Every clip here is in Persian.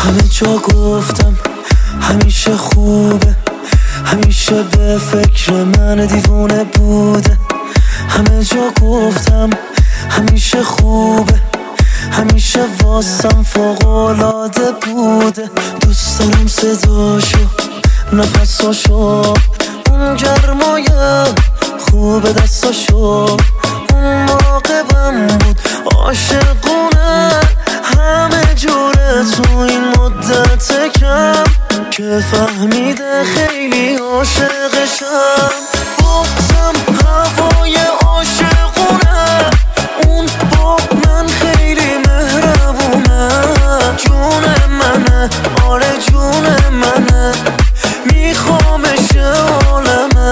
همه جا گفتم همیشه خوبه، همیشه به فکر من دیوونه بوده. همه جا گفتم همیشه خوبه، همیشه واسم فوق‌العاده بوده. دوست دارم صداشو، نفساشو، اون گرمای خوب دستاشو. اون مراقبم بود عاشقونه، همه جوره تو این مدت کم که فهمیده خیلی عاشقشم. بازم هوای عاشقونه، اون با من خیلی مهربونه. جون منه، آره جون منه، میخوامش عالمه.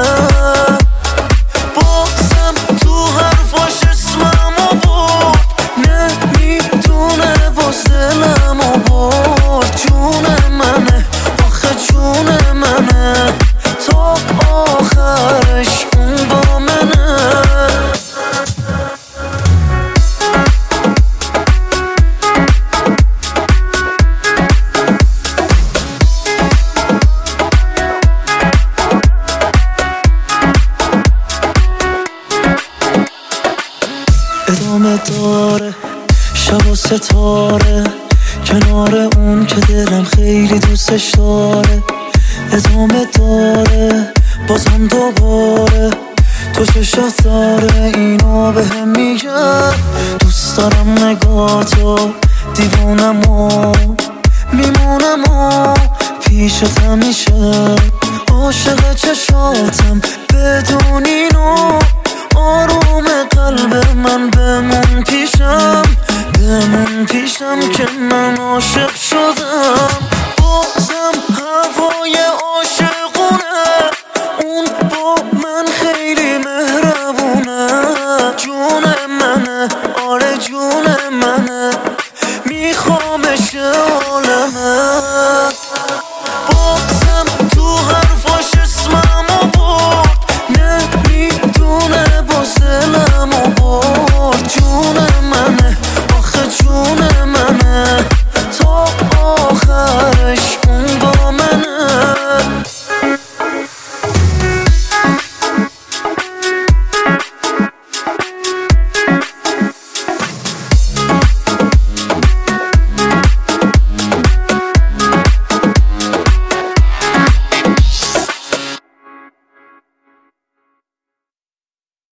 بازم تو حرفاش اسممو برد، نمیدونه باز دلمو برد. جون منه، آخه جون منه، تا آخرش اون با منه. ادامه داره شب و ستاره، کنار اون که دلم خیلی دوستش داره. ادامه داره بازم دوباره، تو چشات داره اینو بهم میگه. دوست دارم نگاتو، دیوونم و میمونم و پیشت همیشه. عاشق چشاتم بدون اینو، آروم قلب من بمون پیشم، بمون پیشم که من عاشق شدم. بازم هوای عاشقونه، اون با من خیلی مهربونه. جون منه، آره جون منه، میخوامش